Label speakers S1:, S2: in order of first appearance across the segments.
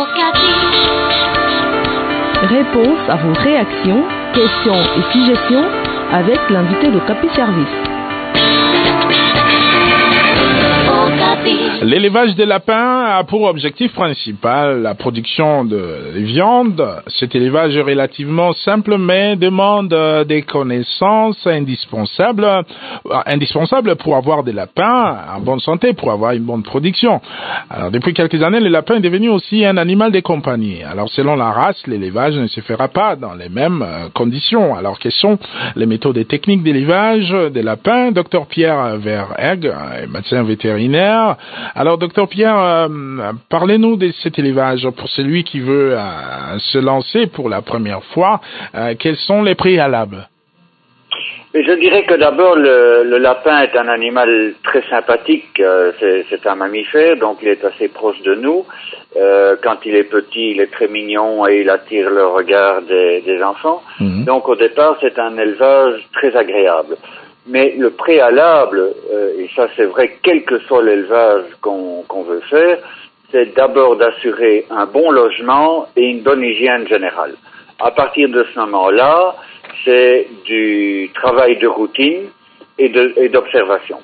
S1: Réponse à vos réactions, questions et suggestions avec l'invité d'Okapi Service.
S2: L'élevage des lapins a pour objectif principal la production de viande. Cet élevage est relativement simple mais demande des connaissances indispensables pour avoir des lapins en bonne santé, pour avoir une bonne production. Alors depuis quelques années, le lapin est devenu aussi un animal de compagnie. Alors selon la race, l'élevage ne se fera pas dans les mêmes conditions. Alors quelles sont les méthodes et techniques d'élevage des lapins? Dr Pierre Verheghe, médecin vétérinaire. Alors, docteur Pierre, parlez-nous de cet élevage pour celui qui veut se lancer pour la première fois. Quels sont les préalables?
S3: Mais je dirais que d'abord, le lapin est un animal très sympathique. C'est un mammifère, donc il est assez proche de nous. Quand il est petit, il est très mignon et il attire le regard des enfants. Mmh. Donc, au départ, c'est un élevage très agréable. Mais le préalable, et ça c'est vrai quel que soit l'élevage qu'on veut faire, c'est d'abord d'assurer un bon logement et une bonne hygiène générale. À partir de ce moment-là, c'est du travail de routine et d'observation.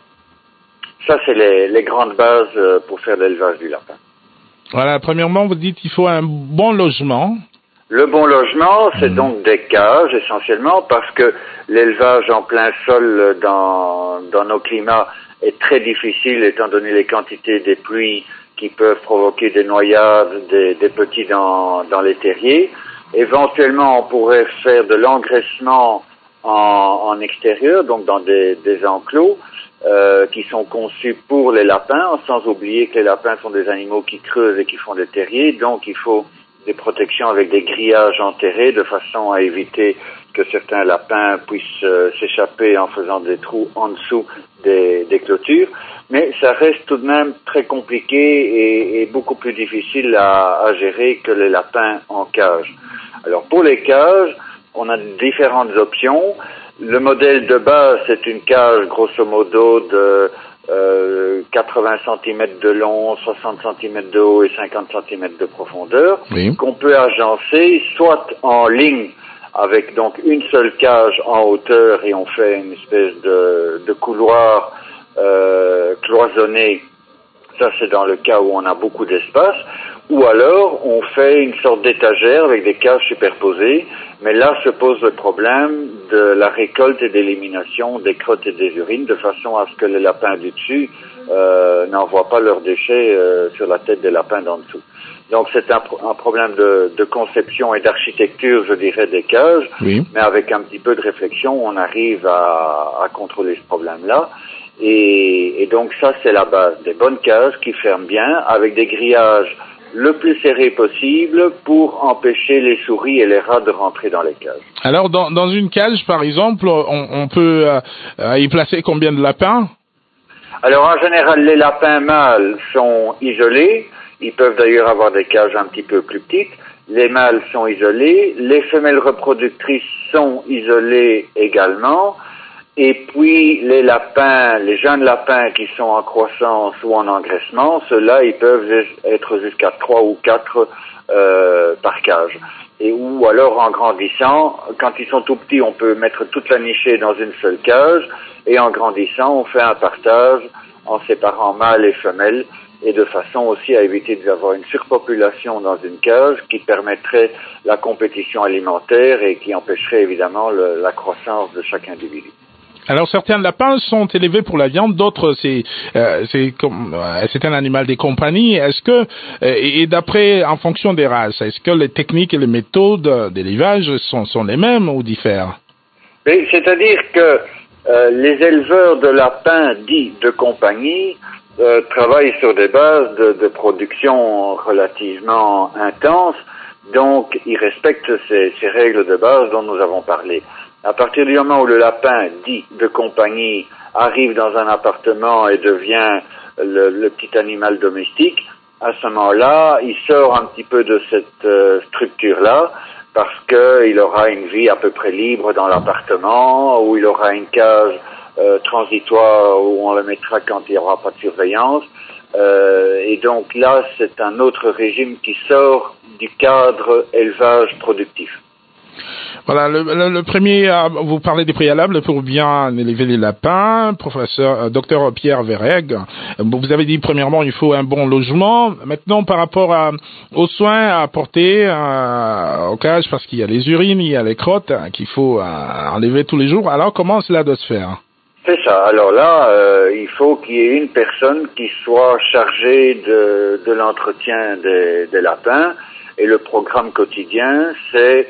S3: Ça c'est les grandes bases pour faire l'élevage du lapin.
S2: Voilà, premièrement vous dites qu'il faut un bon logement.
S3: Le bon logement, c'est donc des cages essentiellement parce que l'élevage en plein sol dans nos climats est très difficile étant donné les quantités des pluies qui peuvent provoquer des noyades, des petits dans les terriers. Éventuellement, on pourrait faire de l'engraissement en extérieur, donc dans des enclos qui sont conçus pour les lapins, sans oublier que les lapins sont des animaux qui creusent et qui font des terriers, donc il faut des protections avec des grillages enterrés de façon à éviter que certains lapins puissent s'échapper en faisant des trous en dessous des clôtures. Mais ça reste tout de même très compliqué et beaucoup plus difficile à gérer que les lapins en cage. Alors pour les cages, on a différentes options. Le modèle de base, c'est une cage grosso modo de 80 cm de long, 60 cm de haut et 50 cm de profondeur, oui, qu'on peut agencer soit en ligne avec donc une seule cage en hauteur et on fait une espèce de couloir cloisonné. Ça c'est dans le cas où on a beaucoup d'espace. Ou alors on fait une sorte d'étagère avec des cages superposées, mais là se pose le problème de la récolte et d'élimination des crottes et des urines, de façon à ce que les lapins du dessus n'envoient pas leurs déchets sur la tête des lapins d'en dessous. Donc c'est un problème de conception et d'architecture, je dirais, des cages, oui, mais avec un petit peu de réflexion, on arrive à contrôler ce problème-là. Et donc ça c'est la base, des bonnes cages qui ferment bien, avec des grillages le plus serré possible pour empêcher les souris et les rats de rentrer dans les cages.
S2: Alors, dans une cage, par exemple, on peut y placer combien de lapins?
S3: Alors, en général, les lapins mâles sont isolés. Ils peuvent d'ailleurs avoir des cages un petit peu plus petites. Les mâles sont isolés. Les femelles reproductrices sont isolées également. Et puis, les lapins, les jeunes lapins qui sont en croissance ou en engraissement, ceux-là, ils peuvent être jusqu'à 3 ou 4 par cage. Et ou alors, en grandissant, quand ils sont tout petits, on peut mettre toute la nichée dans une seule cage. Et en grandissant, on fait un partage en séparant mâles et femelles. Et de façon aussi à éviter d'avoir une surpopulation dans une cage qui permettrait la compétition alimentaire et qui empêcherait évidemment la croissance de chaque individu.
S2: Alors certains lapins sont élevés pour la viande, d'autres c'est un animal des compagnies. Est-ce que et d'après en fonction des races, est-ce que les techniques et les méthodes d'élevage sont les mêmes ou diffèrent?
S3: C'est-à-dire que les éleveurs de lapins dits de compagnie travaillent sur des bases de production relativement intenses, donc ils respectent ces règles de base dont nous avons parlé. À partir du moment où le lapin dit de compagnie arrive dans un appartement et devient le petit animal domestique, à ce moment-là, il sort un petit peu de cette structure-là parce qu'il aura une vie à peu près libre dans l'appartement, où il aura une cage transitoire où on le mettra quand il n'y aura pas de surveillance. Et donc là, c'est un autre régime qui sort du cadre élevage productif.
S2: Voilà, le premier, vous parlez des préalables pour bien élever les lapins, professeur, docteur Pierre Verreg. Vous avez dit premièrement, il faut un bon logement. Maintenant, par rapport aux soins à apporter aux cages, parce qu'il y a les urines, il y a les crottes qu'il faut enlever tous les jours. Alors, comment cela doit se faire?
S3: C'est ça. Alors là, il faut qu'il y ait une personne qui soit chargée de l'entretien des lapins. Et le programme quotidien, c'est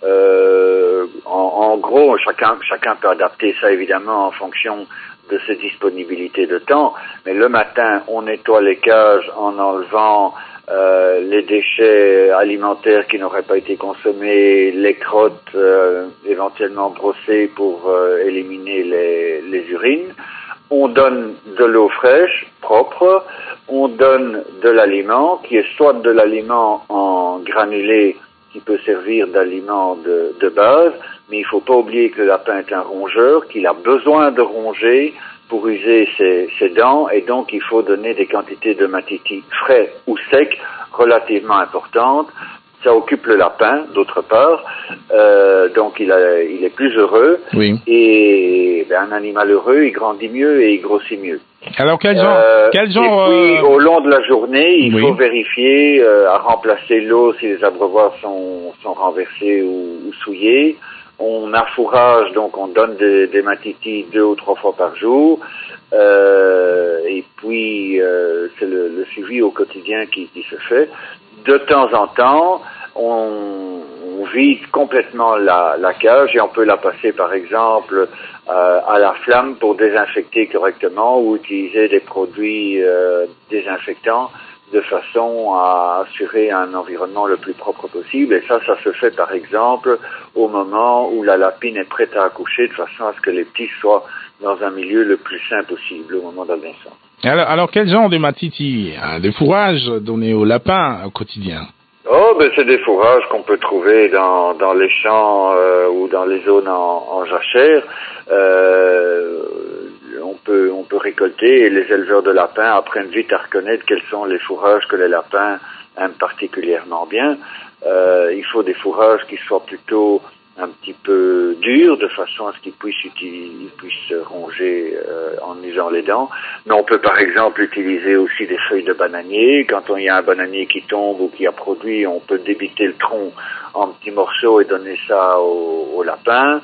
S3: en gros, chacun peut adapter ça évidemment en fonction de ses disponibilités de temps, mais le matin, on nettoie les cages en enlevant les déchets alimentaires qui n'auraient pas été consommés, les crottes éventuellement brossées pour éliminer les urines. On donne de l'eau fraîche, propre, on donne de l'aliment, qui est soit de l'aliment en granulé qui peut servir d'aliment de base, mais il ne faut pas oublier que le lapin est un rongeur, qu'il a besoin de ronger pour user ses dents, et donc il faut donner des quantités de matiti frais ou secs relativement importantes. Ça occupe le lapin, d'autre part, donc il est plus heureux,
S2: oui.
S3: Et un animal heureux, il grandit mieux et il grossit mieux.
S2: Alors quel genre
S3: Et puis au long de la journée, il
S2: oui.
S3: faut vérifier à remplacer l'eau si les abreuvoirs sont renversés ou souillés. On affourage, donc on donne des matitis 2 ou 3 fois par jour. Et puis c'est le suivi au quotidien qui se fait. De temps en temps, on vide complètement la cage et on peut la passer par exemple à la flamme pour désinfecter correctement ou utiliser des produits désinfectants de façon à assurer un environnement le plus propre possible. Et ça se fait par exemple au moment où la lapine est prête à accoucher, de façon à ce que les petits soient dans un milieu le plus sain possible au moment de la naissance.
S2: Alors quel genre de matiti, de fourrage donné aux lapins au quotidien?
S3: C'est des fourrages qu'on peut trouver dans les champs ou dans les zones en jachère. On peut récolter, et les éleveurs de lapins apprennent vite à reconnaître quels sont les fourrages que les lapins aiment particulièrement bien. Il faut des fourrages qui soient plutôt un petit peu durs, de façon à ce qu'ils puissent ronger en usant les dents. Mais on peut par exemple utiliser aussi des feuilles de bananier. Quand il y a un bananier qui tombe ou qui a produit, on peut débiter le tronc en petits morceaux et donner ça au lapin.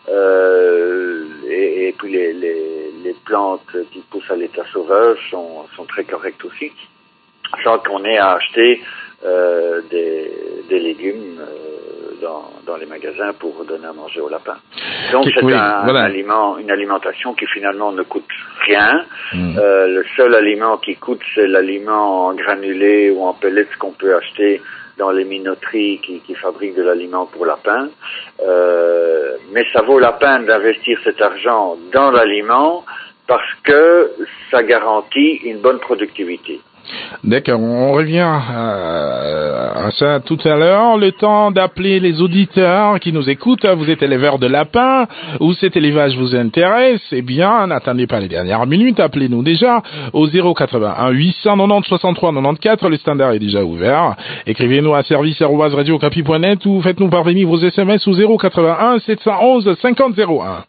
S3: Et puis les plantes qui poussent à l'état sauvage sont très correctes aussi. Sans qu'on ait à acheter des légumes dans les magasins pour donner à manger aux lapins. Donc c'est une alimentation qui finalement ne coûte rien. Le seul aliment qui coûte, c'est l'aliment en granulé ou en pellets qu'on peut acheter dans les minoteries qui fabriquent de l'aliment pour lapins. Mais ça vaut la peine d'investir cet argent dans l'aliment parce que ça garantit une bonne productivité.
S2: D'accord, on revient à ça tout à l'heure. Le temps d'appeler les auditeurs qui nous écoutent. Vous êtes éleveur de lapins ou cet élevage vous intéresse? Eh bien, n'attendez pas les dernières minutes. Appelez-nous déjà au 081 890 63 94. Le standard est déjà ouvert. Écrivez-nous à service@radiocapi.net ou faites-nous parvenir vos SMS au 081 711 5001.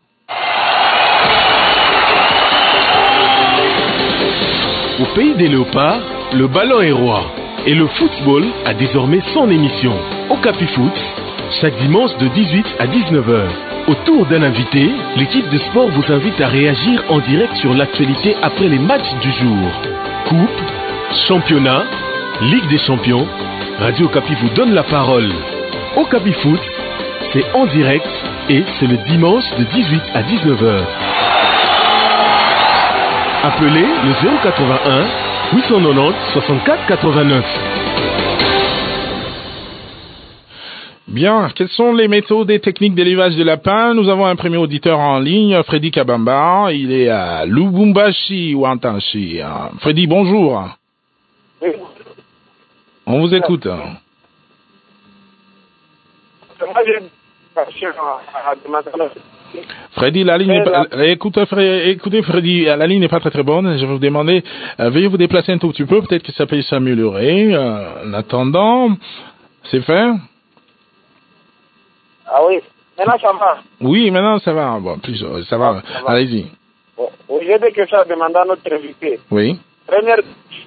S4: Au pays des léopards, le ballon est roi et le football a désormais son émission. Au Capi Foot, chaque dimanche de 18 à 19h. Autour d'un invité, l'équipe de sport vous invite à réagir en direct sur l'actualité après les matchs du jour. Coupe, championnat, Ligue des champions, Radio Capi vous donne la parole. Au Capi Foot, c'est en direct et c'est le dimanche de 18 à 19h. Appelez le 081 890 64 89.
S2: Bien, quelles sont les méthodes et techniques d'élevage de lapins? Nous avons un premier auditeur en ligne, Freddy Kabamba. Il est à Lubumbashi ou Antanchi. Freddy, bonjour.
S5: Oui.
S2: On vous écoute.
S5: Moi, j'ai
S2: Freddy, la ligne n'est pas... écoutez Freddy, la ligne n'est pas très bonne. Je vais vous demander, veuillez vous déplacer un tout petit peu, peut-être que ça peut s'améliorer. En attendant, c'est fait?
S5: Ah oui, maintenant ça va.
S2: Oui, maintenant ça va. Bon, plus, ça va. Allez-y.
S5: Oui, j'ai des questions à demander à notre invité.
S2: Oui.
S5: Première.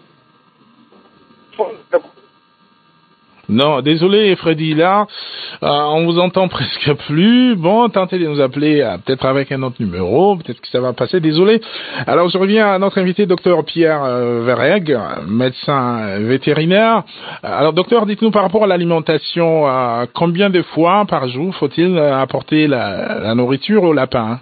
S2: Non, désolé Freddy, là, on vous entend presque plus. Bon, tentez de nous appeler peut-être avec un autre numéro, peut-être que ça va passer, désolé. Alors, je reviens à notre invité, docteur Pierre Verreg, médecin vétérinaire. Alors, docteur, dites-nous par rapport à l'alimentation, combien de fois par jour faut-il apporter la nourriture au lapin?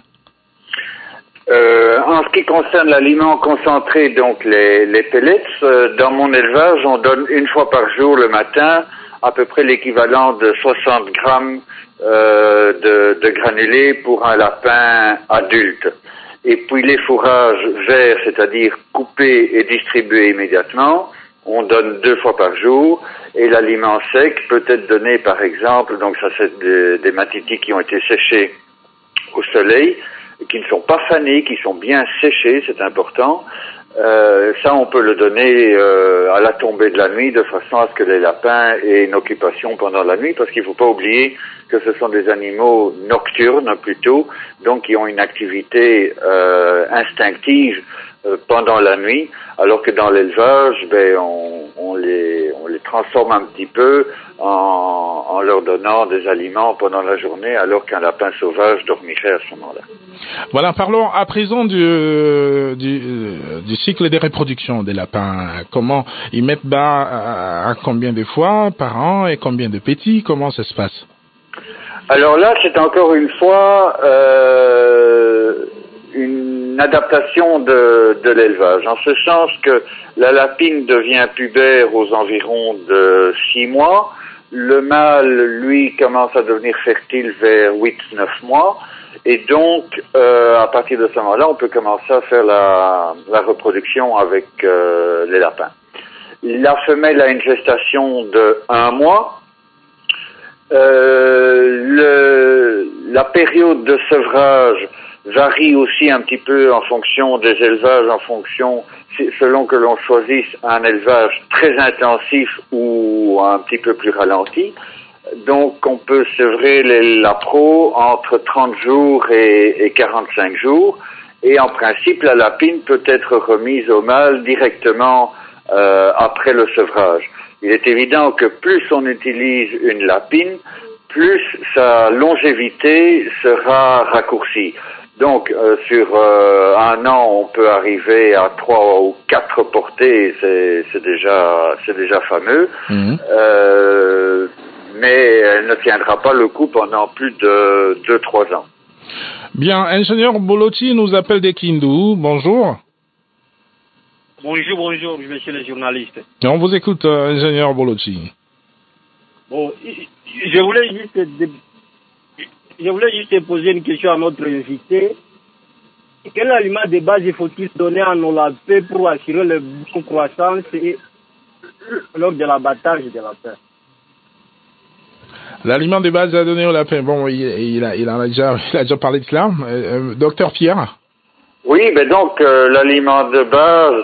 S3: En ce qui concerne l'aliment concentré, donc les pellets, dans mon élevage, on donne une fois par jour le matin à peu près l'équivalent de 60 grammes de granulés pour un lapin adulte. Et puis les fourrages verts, c'est-à-dire coupés et distribués immédiatement, on donne 2 fois par jour. Et l'aliment sec peut être donné, par exemple, donc ça c'est des matitis qui ont été séchés au soleil, qui ne sont pas fanés, qui sont bien séchés, c'est important. Ça, on peut le donner à la tombée de la nuit, de façon à ce que les lapins aient une occupation pendant la nuit, parce qu'il ne faut pas oublier que ce sont des animaux nocturnes plutôt, donc qui ont une activité instinctive pendant la nuit, alors que dans l'élevage, on les transforme un petit peu en leur donnant des aliments pendant la journée, alors qu'un lapin sauvage dormirait à ce moment-là.
S2: Voilà, parlons à présent du cycle de reproduction des lapins. Comment ils mettent bas à combien de fois par an et combien de petits? Comment ça se passe?
S3: Alors là, c'est encore une fois une adaptation de l'élevage, en ce sens que la lapine devient pubère aux environs de 6 mois. Le mâle, lui, commence à devenir fertile vers 8-9 mois. Et donc, à partir de ce moment-là, on peut commencer à faire la reproduction avec les lapins. La femelle a une gestation de 1 mois. La période de sevrage varie aussi un petit peu en fonction des élevages, selon que l'on choisisse un élevage très intensif ou un petit peu plus ralenti. Donc, on peut sevrer la pro entre 30 jours et 45 jours. Et en principe, la lapine peut être remise au mâle directement après le sevrage. Il est évident que plus on utilise une lapine, plus sa longévité sera raccourcie. Donc, sur 1 an, on peut arriver à 3 ou 4 portées, c'est déjà fameux. Mmh. Mais elle ne tiendra pas le coup pendant plus de 2-3 ans.
S2: Bien, ingénieur Bolotti nous appelle des Kindu. Bonjour.
S5: Bonjour, monsieur le journaliste.
S2: On vous écoute, ingénieur Bolotti.
S5: Bon, je voulais juste poser une question à notre invité. Quel aliment de base faut-il donner à nos lapins pour assurer leur bonne croissance et lors de l'abattage des lapins?
S2: L'aliment de base à donner au lapin, bon, il a déjà parlé de cela. Docteur Pierre?
S3: Oui, mais donc l'aliment de base,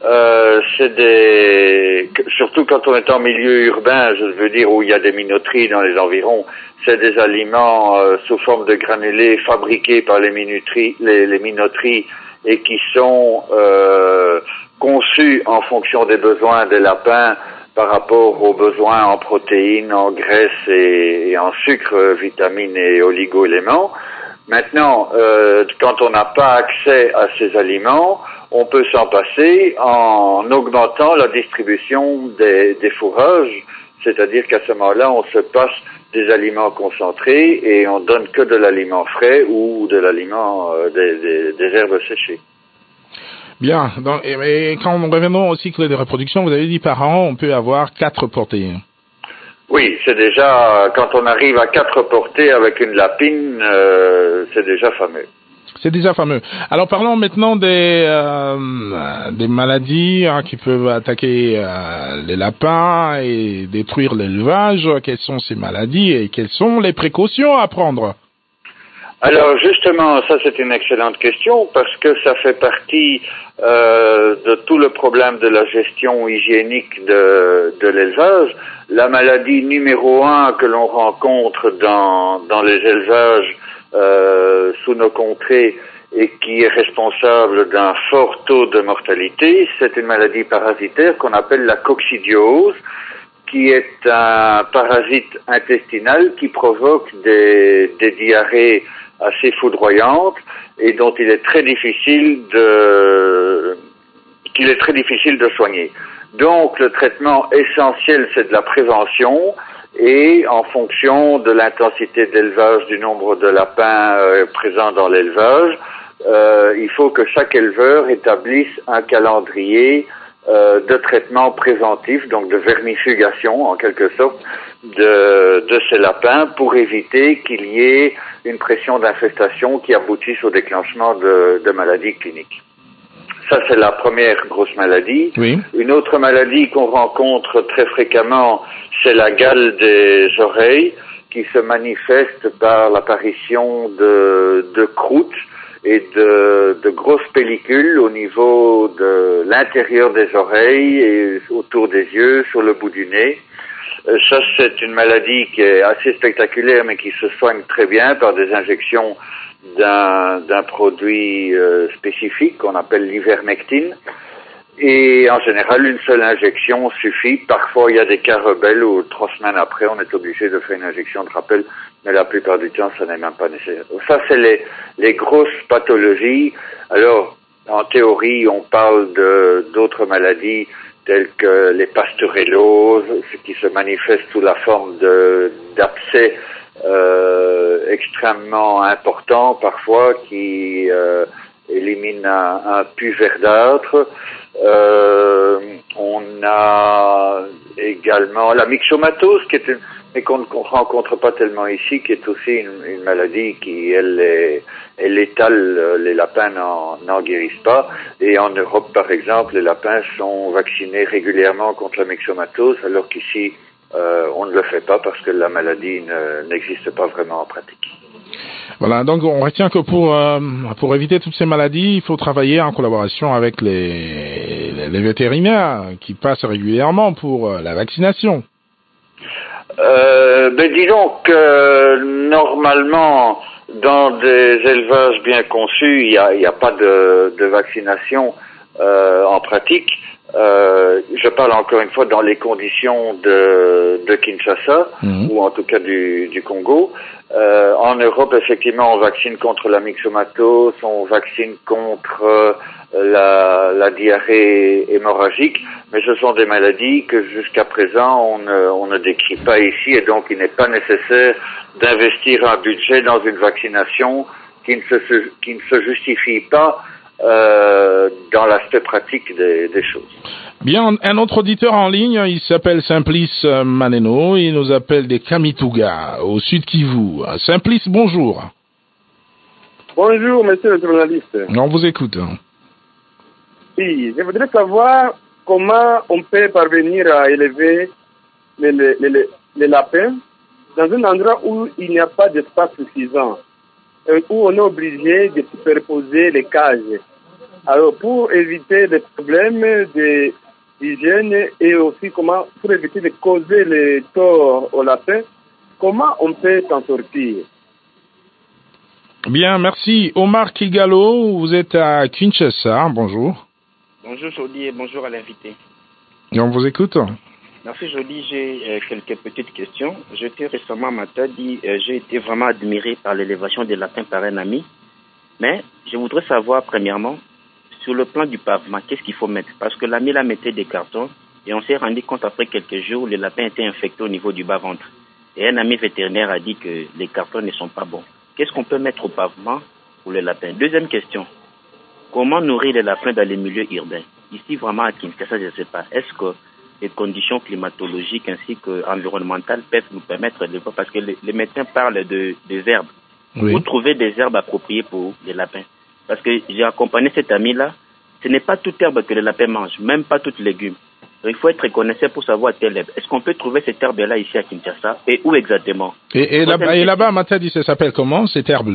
S3: surtout quand on est en milieu urbain, je veux dire où il y a des minoteries dans les environs, c'est des aliments sous forme de granulés fabriqués par les minoteries et qui sont conçus en fonction des besoins des lapins par rapport aux besoins en protéines, en graisses et en sucre, vitamines et oligo-éléments. Maintenant, quand on n'a pas accès à ces aliments, on peut s'en passer en augmentant la distribution des fourrages, c'est-à-dire qu'à ce moment-là, on se passe des aliments concentrés et on donne que de l'aliment frais ou de l'aliment des herbes séchées.
S2: Bien. Donc, et quand nous revenons au cycle de reproduction, vous avez dit par an, on peut avoir 4 portées.
S3: Oui, c'est déjà, quand on arrive à 4 portées avec une lapine, c'est déjà fameux.
S2: C'est déjà fameux. Alors parlons maintenant des maladies qui peuvent attaquer les lapins et détruire l'élevage. Quelles sont ces maladies et quelles sont les précautions à prendre?
S3: Alors justement, ça c'est une excellente question parce que ça fait partie de tout le problème de la gestion hygiénique de l'élevage. La maladie numéro 1 que l'on rencontre dans les élevages sous nos contrées et qui est responsable d'un fort taux de mortalité, c'est une maladie parasitaire qu'on appelle la coccidiose, qui est un parasite intestinal qui provoque des diarrhées assez foudroyantes et dont il est très difficile de soigner. Donc le traitement essentiel, c'est de la prévention, et en fonction de l'intensité d'élevage, du nombre de lapins présents dans l'élevage, il faut que chaque éleveur établisse un calendrier de traitement préventif, donc de vermifugation en quelque sorte de ces lapins pour éviter qu'il y ait une pression d'infestation qui aboutisse au déclenchement de maladies cliniques. Ça, c'est la première grosse maladie. Oui. Une autre maladie qu'on rencontre très fréquemment, c'est la gale des oreilles, qui se manifeste par l'apparition de croûtes et de grosses pellicules au niveau de l'intérieur des oreilles et autour des yeux, sur le bout du nez. Ça, c'est une maladie qui est assez spectaculaire, mais qui se soigne très bien par des injections d'un produit spécifique qu'on appelle l'ivermectine. Et en général, une seule injection suffit. Parfois, il y a des cas rebelles où 3 semaines après, on est obligé de faire une injection de rappel, mais la plupart du temps, ça n'est même pas nécessaire. Ça, c'est les grosses pathologies. Alors, en théorie, on parle d'autres maladies telles que les pasteurelloses, ce qui se manifeste sous la forme d'abcès extrêmement importants parfois, qui éliminent un pus verdâtre. On a également la myxomatose, mais qu'on ne rencontre pas tellement ici, qui est aussi une maladie qui, elle est létale. Les lapins n'en guérissent pas. Et en Europe, par exemple, les lapins sont vaccinés régulièrement contre la myxomatose, alors qu'ici, on ne le fait pas parce que la maladie n'existe pas vraiment en pratique.
S2: Voilà, donc on retient que pour éviter toutes ces maladies, il faut travailler en collaboration avec les vétérinaires qui passent régulièrement pour la vaccination.
S3: Disons que normalement, dans des élevages bien conçus, il y a pas de vaccination en pratique. Je parle encore une fois dans les conditions de Kinshasa, ou en tout cas du Congo. En Europe, effectivement, on vaccine contre la myxomatose, on vaccine contre la diarrhée hémorragique, mais ce sont des maladies que jusqu'à présent on ne décrit pas ici, et donc il n'est pas nécessaire d'investir un budget dans une vaccination qui ne se justifie pas dans l'aspect pratique des choses.
S2: Bien, un autre auditeur en ligne, il s'appelle Simplice Maneno, il nous appelle des Kamituga, au sud Kivu. Simplice, bonjour.
S6: Bonjour, monsieur le journaliste.
S2: On vous écoute.
S6: Oui, je voudrais savoir comment on peut parvenir à élever les lapins dans un endroit où il n'y a pas d'espace suffisant, où on est obligé de superposer les cages. Alors, pour éviter les problèmes d'hygiène et aussi pour éviter de causer les torts aux lapins, comment on peut s'en sortir?
S2: Bien, merci. Omar Kigalo, vous êtes à Kinshasa. Bonjour.
S7: Bonjour Jody et bonjour à l'invité.
S2: Et on vous écoute.
S7: Merci Jody, j'ai quelques petites questions. J'étais récemment à Matadi, j'ai été vraiment admiré par l'élévation des lapins par un ami. Mais je voudrais savoir premièrement, sur le plan du pavement, qu'est-ce qu'il faut mettre? Parce que l'ami là mettait des cartons et on s'est rendu compte après quelques jours, les lapins étaient infectés au niveau du bas-ventre. Et un ami vétérinaire a dit que les cartons ne sont pas bons. Qu'est-ce qu'on peut mettre au pavement pour les lapins? Deuxième question, comment nourrir les lapins dans les milieux urbains? Ici, vraiment, à Kinshasa, je ne sais pas. Est-ce que les conditions climatologiques ainsi qu'environnementales peuvent nous permettre de voir? Parce que les médecins parlent des herbes. Oui. Vous trouvez des herbes appropriées pour les lapins? Parce que j'ai accompagné cet ami-là. Ce n'est pas toute herbe que les lapins mangent, même pas toute légumes. Donc, il faut être connaisseur pour savoir telle herbe. Est-ce qu'on peut trouver cette herbe-là ici à Kinshasa? Et où exactement?
S2: Et là-bas, à Matadi, ça s'appelle comment, cette herbe-là?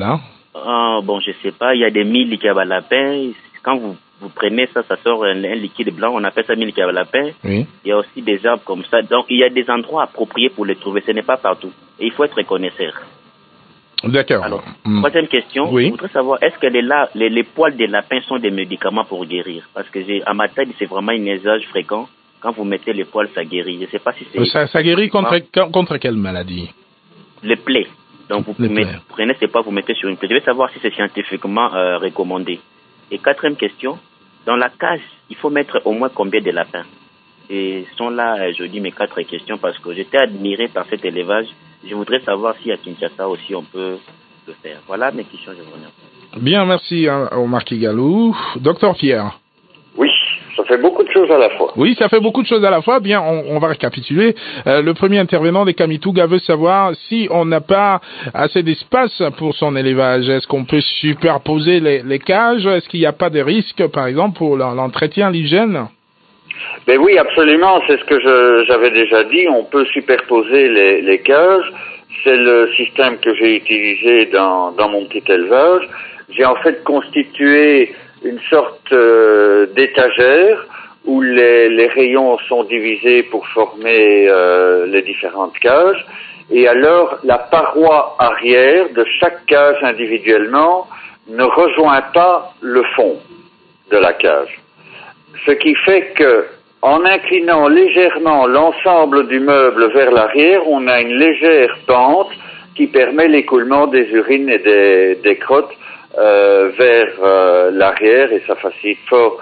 S7: Bon, je sais pas, il y a des mille liquabalapins. Quand vous prenez ça sort un liquide blanc, on appelle ça mille liquabalapins.
S2: Oui.
S7: Il y a aussi des arbres comme ça. Donc, il y a des endroits appropriés pour les trouver. Ce n'est pas partout. Et il faut être connaisseur.
S2: D'accord.
S7: Alors, troisième question.
S2: Oui.
S7: Je voudrais savoir, est-ce que les poils des lapins sont des médicaments pour guérir? Parce que à ma tête, c'est vraiment un usage fréquent. Quand vous mettez les poils, ça guérit. Je ne sais pas si c'est...
S2: Ça guérit contre quelle maladie?
S7: Les plaies. Donc, vous prenez ces poils, vous mettez sur une plaie. Je veux savoir si c'est scientifiquement recommandé. Et quatrième question. Dans la cage, il faut mettre au moins combien de lapins? Et sont là, je dis mes 4 questions parce que j'étais admiré par cet élevage. Je voudrais savoir si à Kinshasa aussi on peut le faire. Voilà mes questions, je vous remercie.
S2: Bien, merci Omar Kigalou. Docteur Pierre.
S3: Oui, ça fait beaucoup de choses à la fois.
S2: Oui, ça fait beaucoup de choses à la fois. Bien, on va récapituler. Le premier intervenant des Kamituga veut savoir si on n'a pas assez d'espace pour son élevage. Est-ce qu'on peut superposer les cages? Est-ce qu'il n'y a pas de risques, par exemple, pour l'entretien, l'hygiène?
S3: Ben oui, absolument, c'est ce que j'avais déjà dit, on peut superposer les cages, c'est le système que j'ai utilisé dans mon petit élevage. J'ai en fait constitué une sorte d'étagère où les rayons sont divisés pour former les différentes cages, et alors la paroi arrière de chaque cage individuellement ne rejoint pas le fond de la cage. Ce qui fait que, en inclinant légèrement l'ensemble du meuble vers l'arrière, on a une légère pente qui permet l'écoulement des urines et des crottes vers l'arrière, et ça facilite fort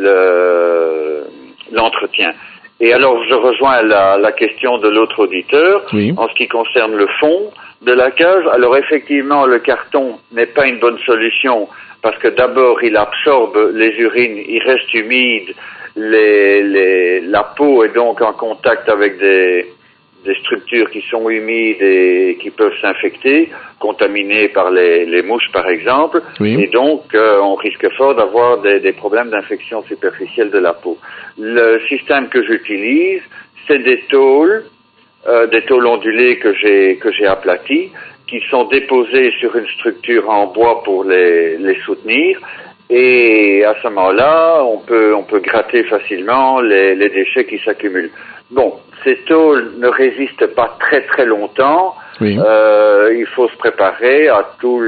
S3: l'entretien. Et alors, je rejoins la question de l'autre auditeur.
S2: Oui.
S3: En ce qui concerne le fond de la cage. Alors, effectivement, le carton n'est pas une bonne solution parce que d'abord, il absorbe les urines, il reste humide, la peau est donc en contact avec des structures qui sont humides et qui peuvent s'infecter, contaminées par les mouches par exemple,
S2: oui.
S3: Et donc on risque fort d'avoir des problèmes d'infection superficielle de la peau. Le système que j'utilise, c'est des tôles ondulées que j'ai aplaties, qui sont déposées sur une structure en bois pour les soutenir. Et à ce moment-là, on peut gratter facilement les déchets qui s'accumulent. Bon, ces tôles ne résistent pas très très longtemps.
S2: Oui.
S3: Il faut se préparer à toutes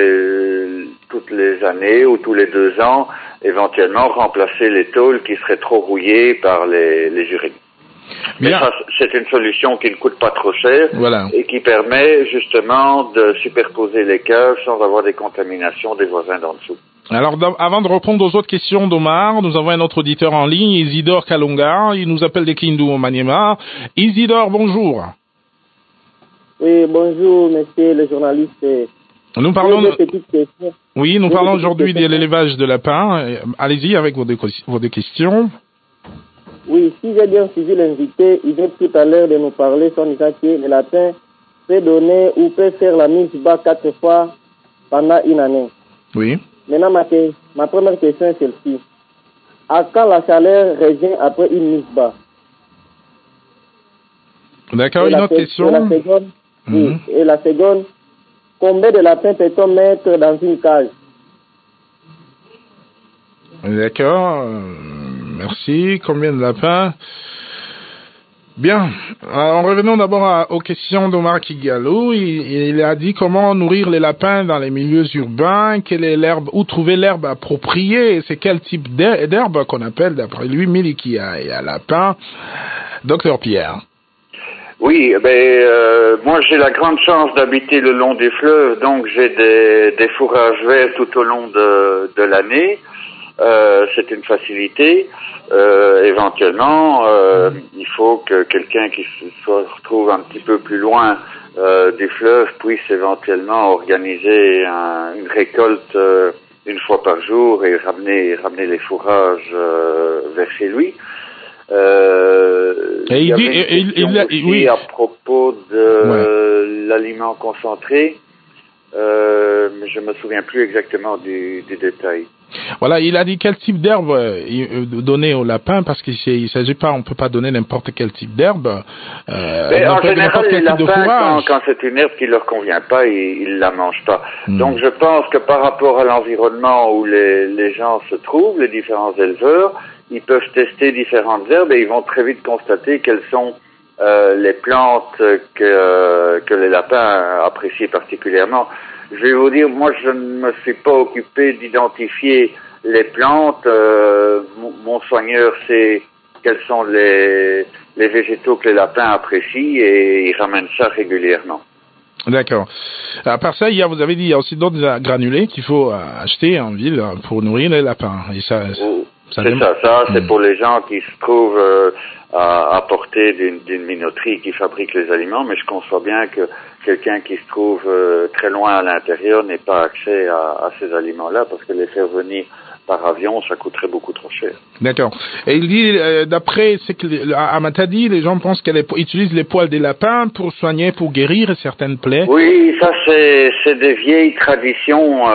S3: les années ou tous les 2 ans, éventuellement remplacer les tôles qui seraient trop rouillées par les urines. Mais ça, c'est une solution qui ne coûte pas trop cher,
S2: voilà,
S3: et qui permet justement de superposer les cages sans avoir des contaminations des voisins d'en dessous.
S2: Alors, avant de répondre aux autres questions d'Omar, nous avons un autre auditeur en ligne, Isidore Kalonga. Il nous appelle des Kindu au Maniema. Isidore, bonjour.
S8: Oui, bonjour, monsieur le journaliste.
S2: Nous parlons aujourd'hui de l'élevage de lapins. Allez-y avec vos deux questions.
S8: Oui, si j'ai bien suivi l'invité, il vient tout à l'heure de nous parler sans disant que le lapin peut donner ou peut faire la mise bas 4 fois pendant une année.
S2: Oui.
S8: Maintenant, ma première question est celle-ci. À quand la chaleur revient après une mise bas?
S2: D'accord, une autre question.
S8: Et la seconde, combien de lapins peut-on mettre dans une cage?
S2: D'accord, merci. Combien de lapins? Bien. En revenant d'abord aux questions d'Omar Kigalou, il a dit comment nourrir les lapins dans les milieux urbains, quelle est l'herbe, où trouver l'herbe appropriée, c'est quel type d'herbe qu'on appelle d'après lui miliki à lapin. Docteur Pierre.
S3: Oui, moi j'ai la grande chance d'habiter le long des fleuves, donc j'ai des fourrages verts tout au long de l'année. C'est une facilité. Éventuellement, il faut que quelqu'un qui se retrouve un petit peu plus loin du fleuve puisse éventuellement organiser une récolte une fois par jour et ramener les fourrages vers chez lui.
S2: Oui.
S3: À propos de l'aliment concentré. mais je me souviens plus exactement du détail.
S2: Voilà, il a dit quel type d'herbe donner au lapin, parce qu'il s'agit pas, on peut pas donner n'importe quel type d'herbe.
S3: En général, les lapins, quand c'est une herbe qui leur convient pas, ils la mangent pas. Donc je pense que par rapport à l'environnement où les gens se trouvent, les différents éleveurs, ils peuvent tester différentes herbes et ils vont très vite constater quelles sont les plantes que les lapins apprécient particulièrement. Je vais vous dire, moi je ne me suis pas occupé d'identifier les plantes. Mon soigneur sait quels sont les végétaux que les lapins apprécient et il ramène ça régulièrement.
S2: D'accord. À part ça, vous avez dit, il y a aussi d'autres granulés qu'il faut acheter en ville pour nourrir les lapins. Et ça
S3: c'est pour les gens qui se trouvent à portée d'une minoterie qui fabrique les aliments, mais je conçois bien que quelqu'un qui se trouve très loin à l'intérieur n'ait pas accès à ces aliments-là, parce que les faire venir par avion, ça coûterait beaucoup trop cher.
S2: D'accord. Et il dit, d'après ce que Matadi, les gens pensent qu'elle utilise les poils des lapins pour soigner, pour guérir certaines plaies.
S3: Oui, ça c'est des vieilles traditions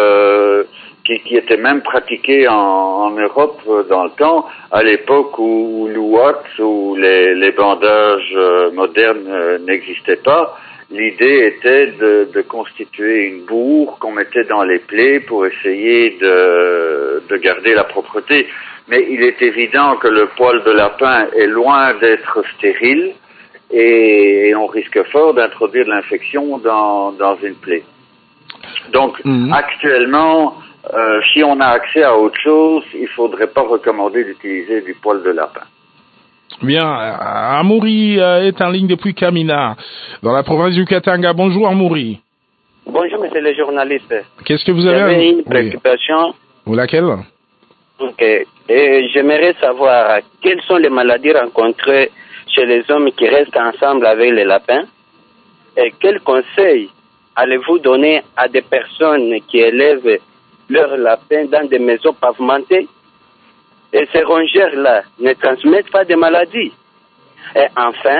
S3: qui étaient même pratiquées en Europe dans le temps, à l'époque où l'ouate ou les bandages modernes n'existaient pas. L'idée était de constituer une bourre qu'on mettait dans les plaies pour essayer de garder la propreté. Mais il est évident que le poil de lapin est loin d'être stérile et on risque fort d'introduire de l'infection dans une plaie. Donc, actuellement, si on a accès à autre chose, il faudrait pas recommander d'utiliser du poil de lapin.
S2: Bien, Amouri est en ligne depuis Kamina, dans la province du Katanga. Bonjour Amouri.
S9: Bonjour monsieur le journaliste.
S2: Qu'est-ce que vous avez?
S9: J'avais une préoccupation.
S2: Oui. Laquelle?
S9: Ok. Et j'aimerais savoir quelles sont les maladies rencontrées chez les hommes qui restent ensemble avec les lapins et quels conseils allez-vous donner à des personnes qui élèvent leurs lapins dans des maisons pavimentées? Et ces rongeurs-là ne transmettent pas de maladies. Et enfin,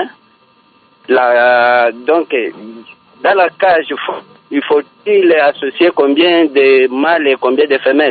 S9: donc, dans la cage, il faut-il associer combien de mâles et combien de femelles?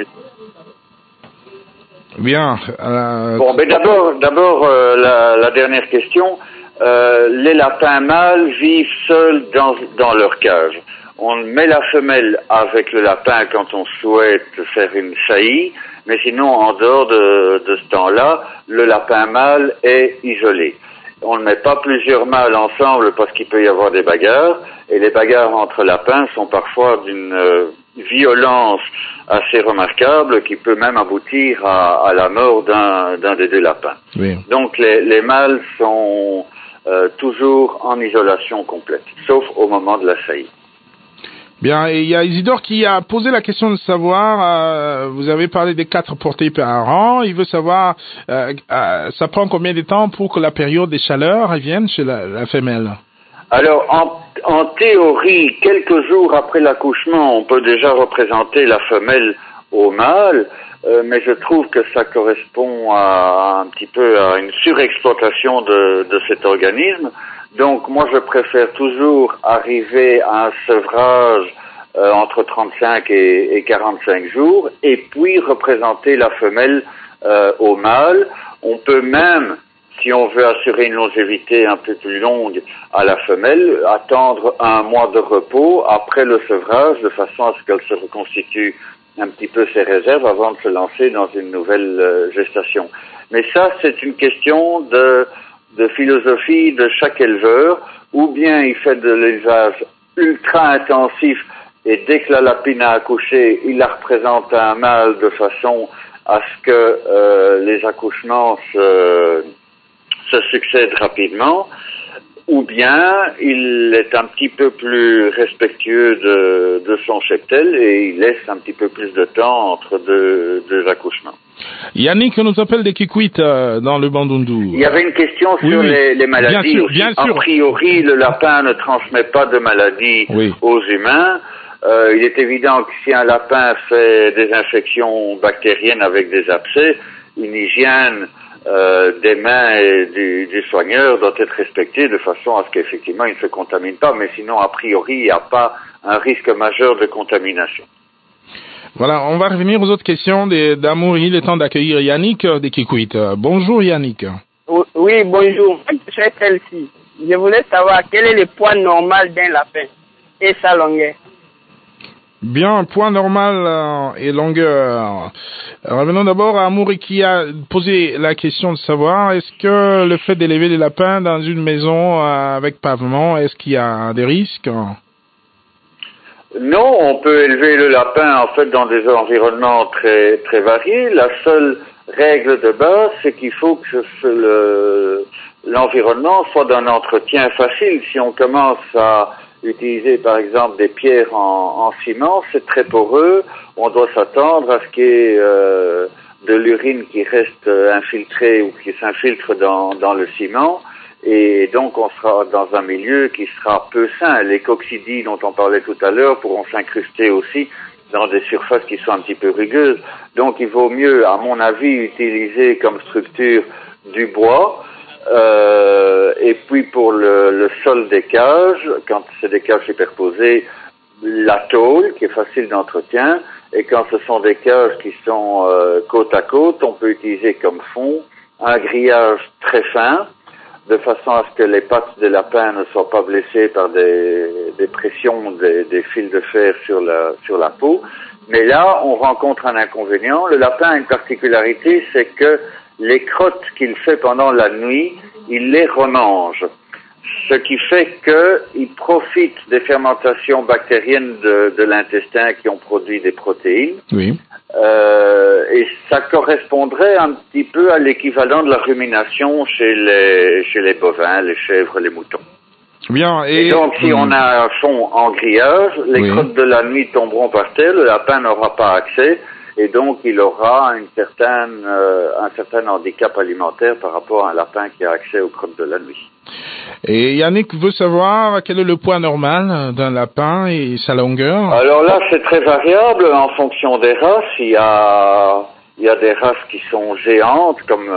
S2: Bien.
S3: Bon, mais d'abord la dernière question. Les lapins mâles vivent seuls dans leur cage. On met la femelle avec le lapin quand on souhaite faire une saillie, mais sinon, en dehors de ce temps-là, le lapin mâle est isolé. On ne met pas plusieurs mâles ensemble parce qu'il peut y avoir des bagarres, et les bagarres entre lapins sont parfois d'une violence assez remarquable qui peut même aboutir à la mort d'un des deux lapins.
S2: Oui.
S3: Donc les mâles sont toujours en isolation complète, sauf au moment de la saillie.
S2: Bien, et il y a Isidore qui a posé la question de savoir, vous avez parlé des 4 portées par an, il veut savoir, ça prend combien de temps pour que la période des chaleurs revienne chez la femelle?
S3: Alors, en théorie, quelques jours après l'accouchement, on peut déjà représenter la femelle au mâle, mais je trouve que ça correspond un petit peu à une surexploitation de cet organisme. Donc moi je préfère toujours arriver à un sevrage entre 35 et 45 jours et puis représenter la femelle au mâle. On peut même, si on veut assurer une longévité un peu plus longue à la femelle, attendre 1 mois de repos après le sevrage de façon à ce qu'elle se reconstitue un petit peu ses réserves avant de se lancer dans une nouvelle gestation. Mais ça c'est une question de philosophie de chaque éleveur, ou bien il fait de l'élevage ultra intensif et dès que la lapine a accouché, il la représente à un mâle de façon à ce que les accouchements se succèdent rapidement, ou bien il est un petit peu plus respectueux de son cheptel et il laisse un petit peu plus de temps entre deux accouchements.
S2: Yannick nous appelle des Kikwit dans le Bandundu.
S3: Il y avait une question sur les maladies.
S2: Bien sûr.
S3: A priori, le lapin ne transmet pas de maladies aux humains. Il est évident que si un lapin fait des infections bactériennes avec des abcès, une hygiène des mains et du soigneur doit être respectée de façon à ce qu'effectivement il ne se contamine pas, mais sinon a priori il n'y a pas un risque majeur de contamination.
S2: Voilà, on va revenir aux autres questions d'Amour. Il est temps d'accueillir Yannick des Kikuit. Bonjour Yannick.
S10: Oui, bonjour. Je suis celle-ci. Je voulais savoir quel est le poids normal d'un lapin et sa longueur.
S2: Bien, poids normal et longueur. Revenons d'abord à Amour qui a posé la question de savoir est-ce que le fait d'élever les lapins dans une maison avec pavement, est-ce qu'il y a des risques?
S3: Non, on peut élever le lapin en fait dans des environnements très très variés. La seule règle de base, c'est qu'il faut que l'environnement soit d'un entretien facile. Si on commence à utiliser par exemple des pierres en ciment, c'est très poreux. On doit s'attendre à ce qu'il y ait de l'urine qui reste infiltrée ou qui s'infiltre dans le ciment. Et donc on sera dans un milieu qui sera peu sain. Les coccidies dont on parlait tout à l'heure pourront s'incruster aussi dans des surfaces qui sont un petit peu rugueuses. Donc il vaut mieux, à mon avis, utiliser comme structure du bois. Et puis pour le sol des cages, quand c'est des cages superposées, la tôle qui est facile d'entretien. Et quand ce sont des cages qui sont côte à côte, on peut utiliser comme fond un grillage très fin, de façon à ce que les pattes des lapins ne soient pas blessées par des pressions, des fils de fer sur la peau. Mais là, on rencontre un inconvénient. Le lapin a une particularité, c'est que les crottes qu'il fait pendant la nuit, il les remange. Ce qui fait qu'il profite des fermentations bactériennes de l'intestin qui ont produit des protéines.
S2: Oui.
S3: Et ça correspondrait un petit peu à l'équivalent de la rumination chez les bovins, les chèvres, les moutons.
S2: Bien.
S3: Et donc, si on a un fond en grillage, les crottes de la nuit tomberont par terre, le lapin n'aura pas accès, et donc il aura un certain handicap alimentaire par rapport à un lapin qui a accès aux crottes de la nuit.
S2: Et Yannick veut savoir quel est le poids normal d'un lapin et sa longueur.
S3: Alors là, c'est très variable en fonction des races. Il y a des races qui sont géantes, comme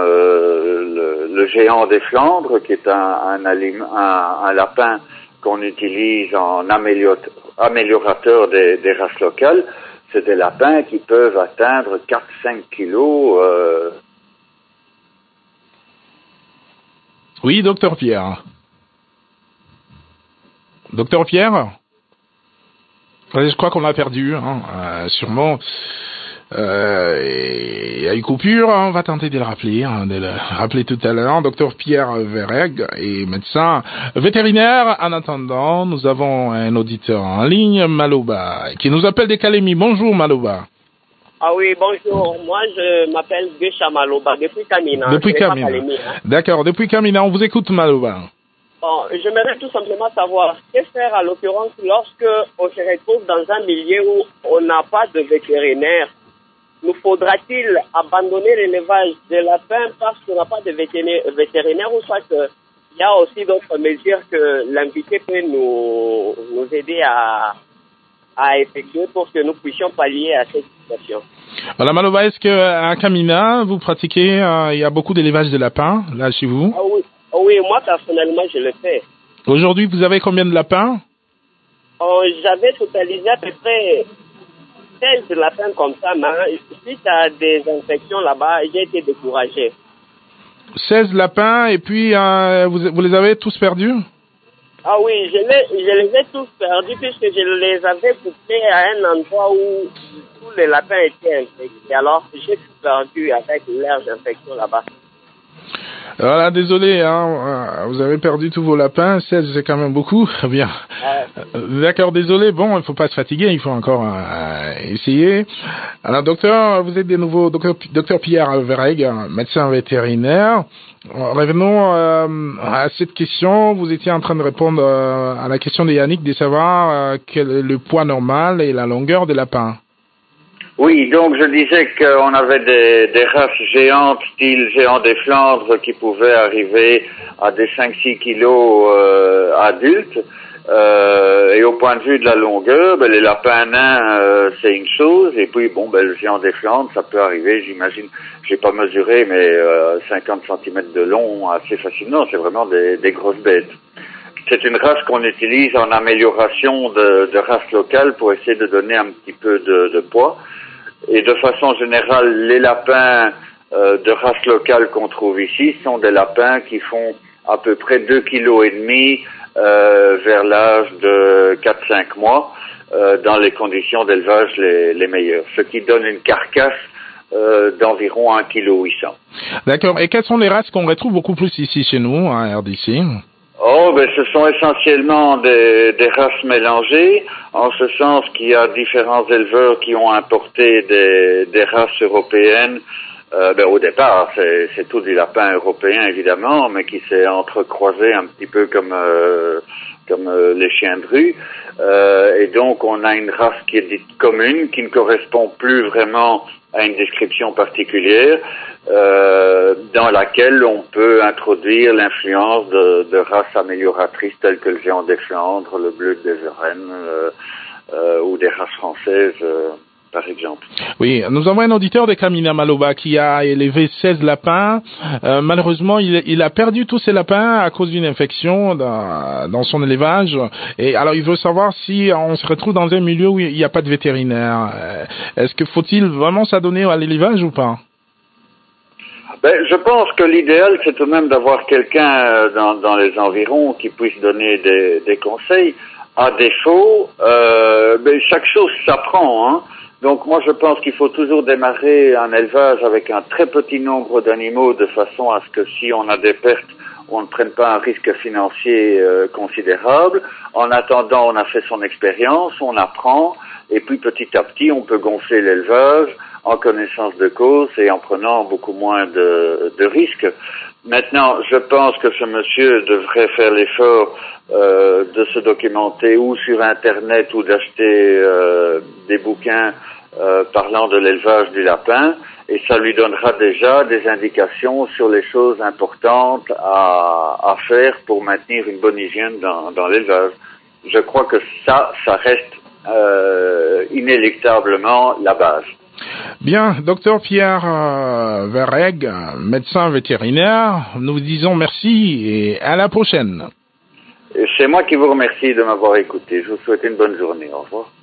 S3: le géant des Flandres, qui est un lapin qu'on utilise en améliorateur des races locales. C'est des lapins qui peuvent atteindre 4-5 kilos.
S2: Oui, docteur Pierre. Docteur Pierre, je crois qu'on l'a perdu, sûrement. Il y a eu coupure, on va tenter de le rappeler tout à l'heure. Docteur Pierre Verreg est médecin vétérinaire. En attendant, nous avons un auditeur en ligne, Maloba, qui nous appelle des Calémie. Bonjour Maloba.
S10: Ah oui, bonjour. Moi, je m'appelle Gesha Maloba, depuis Kamina.
S2: Depuis Kamina. D'accord, depuis Kamina, on vous écoute Maloba.
S10: Bon, j'aimerais tout simplement savoir que faire à l'occurrence lorsque on se retrouve dans un milieu où on n'a pas de vétérinaire. Nous faudra-t-il abandonner l'élevage des lapins parce qu'on n'a pas de vétérinaire ou soit il y a aussi d'autres mesures que l'invité peut nous aider à effectuer pour que nous puissions pallier à cette situation.
S2: Voilà, Maloba, est-ce qu'à Kamina, vous pratiquez, il y a beaucoup d'élevage de lapins, là, chez vous?
S10: Ah oui. Oui, moi, personnellement, je le fais.
S2: Aujourd'hui, vous avez combien de lapins?
S10: J'avais totalisé à peu près 16 lapins comme ça, mais suite à des infections là-bas, j'ai été découragé.
S2: 16 lapins, et puis vous les avez tous perdus?
S10: Ah oui, je les ai tous perdus puisque je les avais poussés à un endroit où tous les lapins étaient infectés. Alors, j'ai tout perdu avec l'air d'infection là-bas.
S2: Voilà, désolé, vous avez perdu tous vos lapins, 16 c'est quand même beaucoup, bien. D'accord, désolé, bon, il faut pas se fatiguer, il faut encore essayer. Alors docteur, vous êtes de nouveau docteur Pierre Verreg, médecin vétérinaire. Revenons à cette question, vous étiez en train de répondre à la question de Yannick de savoir quel est le poids normal et la longueur des lapins.
S3: Oui, donc je disais qu'on avait des races géantes, style géant des Flandres, qui pouvaient arriver à des 5-6 kilos adultes. Et au point de vue de la longueur, les lapins nains, c'est une chose. Et puis, le géant des Flandres, ça peut arriver, j'imagine, j'ai pas mesuré, mais 50 cm de long assez facilement. C'est vraiment des grosses bêtes. C'est une race qu'on utilise en amélioration de races locales pour essayer de donner un petit peu de poids. Et de façon générale, les lapins de race locale qu'on trouve ici sont des lapins qui font à peu près 2,5 kg vers l'âge de 4-5 mois dans les conditions d'élevage les meilleures. Ce qui donne une carcasse d'environ 1,8 kg.
S2: D'accord. Et quelles sont les races qu'on retrouve beaucoup plus ici chez nous, à RDC?
S3: Ce sont essentiellement des races mélangées, en ce sens qu'il y a différents éleveurs qui ont importé des races européennes. Au départ, c'est tout du lapin européen évidemment, mais qui s'est entrecroisé un petit peu comme les chiens de rue. Et donc on a une race qui est dite commune, qui ne correspond plus vraiment à une description particulière, dans laquelle on peut introduire l'influence de races amélioratrices telles que le géant des Flandres, le bleu de Beveren, ou des races françaises, par exemple.
S2: Oui, nous avons un auditeur de Kamina Maloba qui a élevé 16 lapins. Malheureusement, il a perdu tous ses lapins à cause d'une infection dans son élevage. Et alors, il veut savoir si on se retrouve dans un milieu où il n'y a pas de vétérinaire. Est-ce que faut-il vraiment s'adonner à l'élevage ou pas?
S3: Je pense que l'idéal, c'est tout de même d'avoir quelqu'un dans les environs qui puisse donner des conseils. À défaut, chaque chose s'apprend, hein. Donc moi je pense qu'il faut toujours démarrer un élevage avec un très petit nombre d'animaux de façon à ce que si on a des pertes, on ne prenne pas un risque financier considérable. En attendant, on a fait son expérience, on apprend, et puis petit à petit on peut gonfler l'élevage en connaissance de cause et en prenant beaucoup moins de risques. Maintenant, je pense que ce monsieur devrait faire l'effort de se documenter ou sur Internet ou d'acheter des bouquins parlant de l'élevage du lapin, et ça lui donnera déjà des indications sur les choses importantes à faire pour maintenir une bonne hygiène dans l'élevage. Je crois que ça reste inéluctablement la base.
S2: Bien, docteur Pierre Verreg, médecin vétérinaire, nous vous disons merci et à la prochaine.
S3: C'est moi qui vous remercie de m'avoir écouté. Je vous souhaite une bonne journée. Au revoir.